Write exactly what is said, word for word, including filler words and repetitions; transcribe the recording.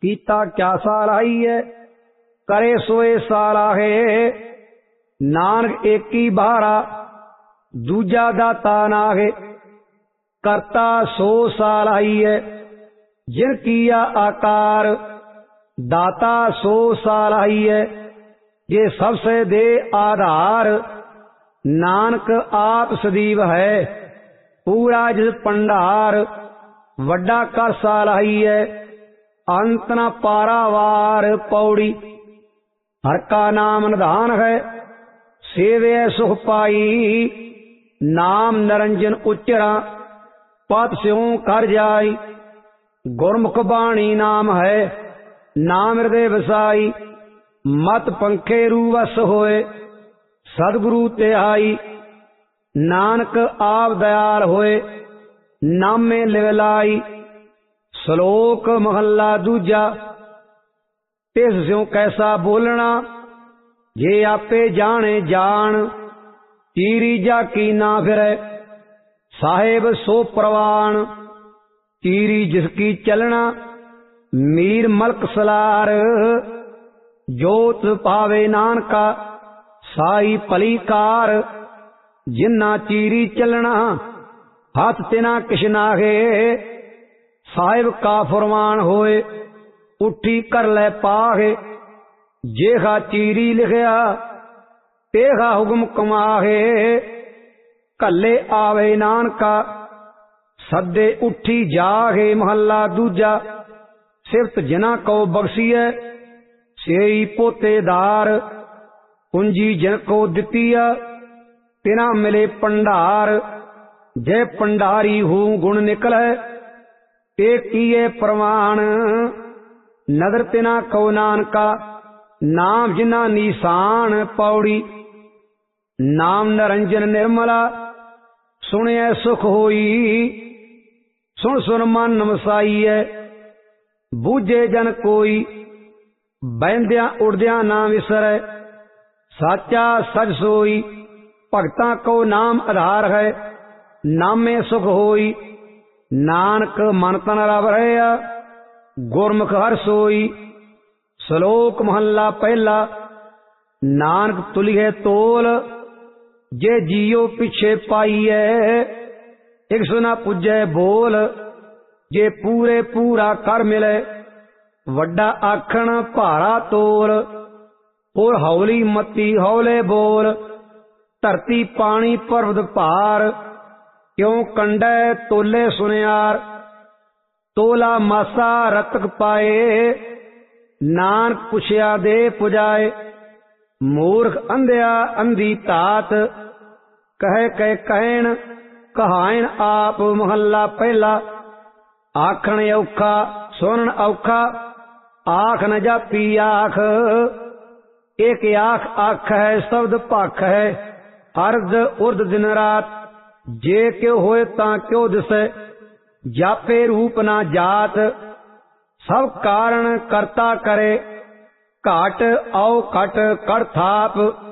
कीता क्या साराही है, करे सोए साराहे। नानक एकी बारा दूजा दाता नागे, करता सो साराही है। जिन किया आकार दाता सो साराही है। ये सबसे दे आधार, नानक आप सदीव है। पूरा जिस पंडार, वड्डा कर साराही है। अंत न पारावार पौड़ी, हर का नाम निधान है। सेवे सुख पाई, नाम निरंजन उच्चरा। पद स्यों कर जाई, गुरमुख बाणी नाम है। नाम हृदय वसाई, मत पंखे रूवस होए। सदगुरु तिहाई, नानक आप दयाल होए। नामे लिवलाई, श्लोक महला दूजा। तिस स्यों कैसा बोलना, जे आपे जाने जान। चीरी जाकी ना फिरे, साहेब सो प्रवान। चीरी जिसकी चलना, मीर मलक सलार। जोत पावे नानका, साई भली कार। जिन्ना चीरी चलना, हाथ तिना किश नागे। साहिब का फरमान होए, उठी कर ले पागे। जेहा चीरी लिखया, तेहा हुक्म कमाहे। कल्ले आवे नानका, सदे उठी जागे। महला दूजा। सिफत जिना को बख्शिए, सेई पोतेदार। पूंजी जिन को दितिया, तिना मिले पंडार। जय पंडारी हूँ गुण निकले, ते किए प्रमाण। नदर तिना को नानका, नाम जिना निशान। पौड़ी नाम निरंजन निर्मला, सुनिए सुख होई। सुन सुन मन नमसाईए, बूझे जन कोई। बहंद्या उड़द्या ना विसरै, साचा सच सोई। भगतां को नाम आधार है, नामे सुख होई। नानक मन तन रव रहा, गुरमुख हर सोई। श्लोक महला पहला। नानक तुलिए तोल, जे जियो पिछे पाईए। एक सुना पुजै बोल, जे पूरे पूरा कर मिले। वड्डा आखण भारा तोल, और हौली मती हौले बोल। धरती पानी पर्वत भार, क्यों कंडै तोले सुनियार। तोला मासा रतक पाए, नानक पुछया दे पुजाए। मूर्ख अंधिया अंधी तात, कह कह कहन कहाइन आप। महला पहला। आखण औखा सुनन औखा, आख न जापी आख। एक आख आख है, शब्द पाख है। अर्ध उर्द दिन रात, जे क्यों होए ता क्यों दिसे। जापे रूप ना जात, सब कारण करता करे। घाट औ घट कर थाप।